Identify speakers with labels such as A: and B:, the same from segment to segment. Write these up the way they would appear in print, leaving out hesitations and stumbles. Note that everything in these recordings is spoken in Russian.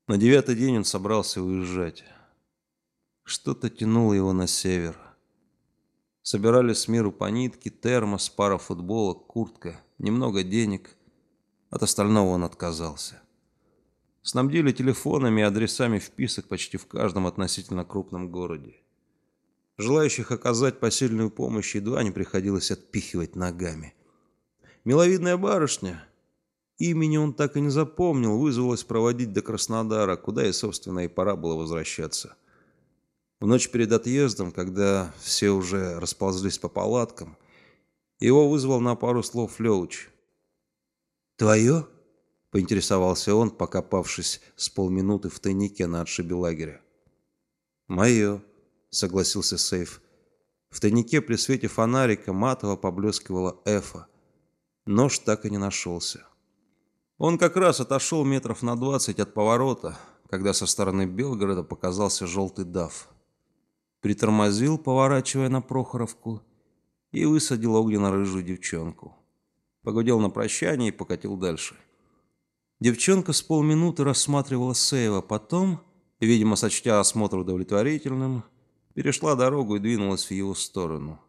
A: На девятый день он собрался уезжать. Что-то тянуло его на север. Собирали с миру по нитке, термос, пара футболок, куртка, немного денег. От остального он отказался. Снабдили телефонами и адресами вписок почти в каждом относительно крупном городе. Желающих оказать посильную помощь едва не приходилось отпихивать ногами. Миловидная барышня, имени он так и не запомнил, вызвалась проводить до Краснодара, куда и, собственно, и пора было возвращаться. В ночь перед отъездом, когда все уже расползлись по палаткам, его вызвал на пару слов Левыч. «Твое?» — поинтересовался он, покопавшись с полминуты в тайнике на отшибе лагеря. «Мое», — согласился Сейф. В тайнике при свете фонарика матово поблескивала эфа. Нож так и не нашелся. Он как раз отошел метров на 20 от поворота, когда со стороны Белгорода показался желтый даф. Притормозил, поворачивая на Прохоровку, и высадил огненно-рыжую девчонку. Погудел на прощание и покатил дальше. Девчонка с полминуты рассматривала Сейва, потом, видимо, сочтя осмотр удовлетворительным, перешла дорогу и двинулась в его сторону.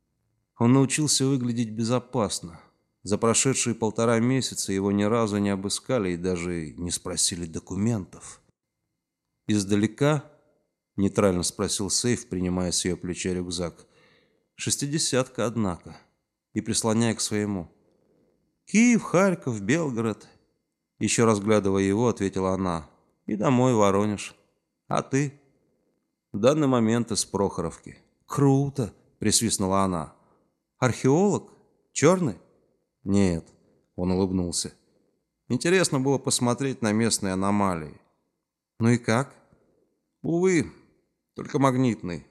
A: Он научился выглядеть безопасно. За прошедшие 1,5 месяца его ни разу не обыскали и даже не спросили документов. «Издалека?» — нейтрально спросил Сейф, принимая с ее плеча рюкзак. «60-ка, однако», и прислоняя к своему. «Киев, Харьков, Белгород». Еще разглядывая его, ответила она. «И домой, Воронеж. А ты?» «В данный момент из Прохоровки». «Круто!» — присвистнула она. «Археолог? Черный?» «Нет», — он улыбнулся. «Интересно было посмотреть на местные аномалии». «Ну и как?» «Увы, только магнитный».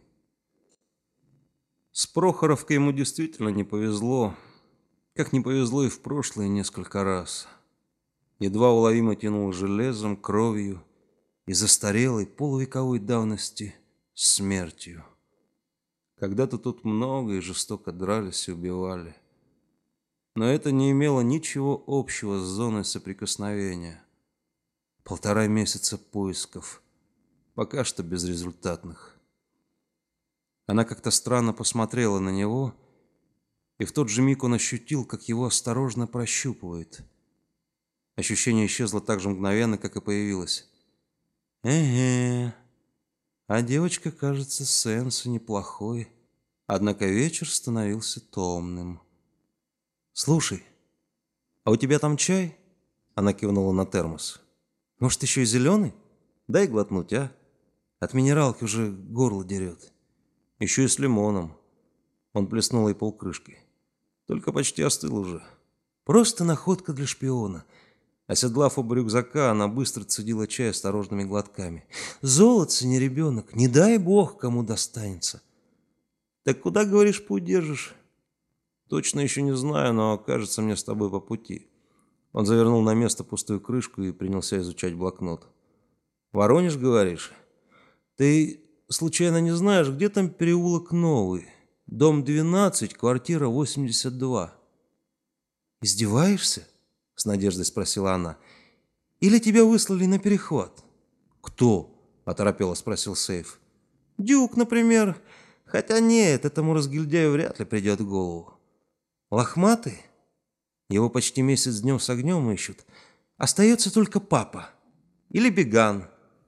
A: С Прохоровкой ему действительно не повезло, как не повезло и в прошлые несколько раз. Едва уловимо тянуло железом, кровью и застарелой полувековой давности смертью. Когда-то тут много и жестоко дрались и убивали. Но это не имело ничего общего с зоной соприкосновения. 1,5 месяца поисков, пока что безрезультатных. Она как-то странно посмотрела на него, и в тот же миг он ощутил, как его осторожно прощупывает. Ощущение исчезло так же мгновенно, как и появилось. «Эге, а девочка, кажется, сенс неплохой». Однако вечер становился томным. «Слушай, а у тебя там чай?» Она кивнула на термос. «Может, еще и зеленый? Дай глотнуть, а? От минералки уже горло дерет». «Еще и с лимоном». Он плеснул ей полкрышки. «Только почти остыл уже». «Просто находка для шпиона». Оседлав оба рюкзака, она быстро цедила чай осторожными глотками. «Золотце не ребенок, не дай бог, кому достанется». «Так куда, говоришь, путь держишь?» «Точно еще не знаю, но кажется мне с тобой по пути». Он завернул на место пустую крышку и принялся изучать блокнот. «Воронеж, говоришь? Ты случайно не знаешь, где там переулок Новый? Дом 12, квартира 82». «Издеваешься?» — с надеждой спросила она. «Или тебя выслали на перехват?» «Кто?» — оторопело спросил Сейф. «Дюк, например. Хотя нет, этому разгильдяю вряд ли придет в голову. Лохматый? Его почти месяц днем с огнем ищут. Остается только папа. Или Беган».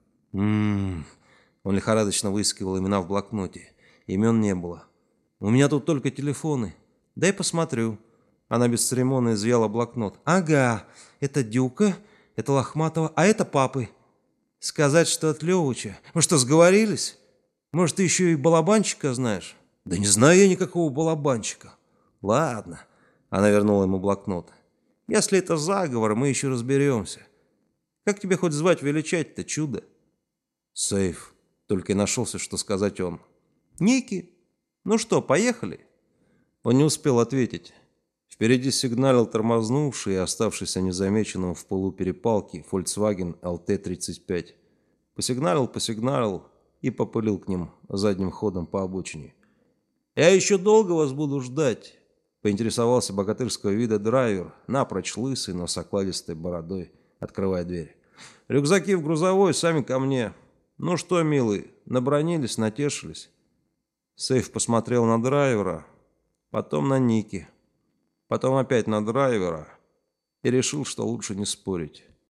A: Он лихорадочно выискивал имена в блокноте. Имен не было. «У меня тут только телефоны. Дай посмотрю». Она бесцеремонно изъяла блокнот. «Ага, это Дюка, это Лохматова, а это папы. Сказать, что от Левыча. Мы что, сговорились? Может, ты еще и балабанщика знаешь?» «Да не знаю я никакого балабанщика». «Ладно». Она вернула ему блокнот. «Если это заговор, мы еще разберемся. Как тебя хоть звать величать-то, чудо?» «Сейф», — только и нашелся, что сказать он. «Ники, ну что, поехали?» Он не успел ответить. Впереди сигналил тормознувший и оставшийся незамеченным в полуперепалке Volkswagen LT-35. Посигналил и попылил к ним задним ходом по обочине. «Я еще долго вас буду ждать», — поинтересовался богатырского вида драйвер, напрочь лысый, но с окладистой бородой, открывая дверь. Рюкзаки в грузовой, сами ко мне. Ну что, милый, набронились, натешились. Сейф посмотрел на драйвера, потом на Ники, потом опять на драйвера и решил, что лучше не спорить.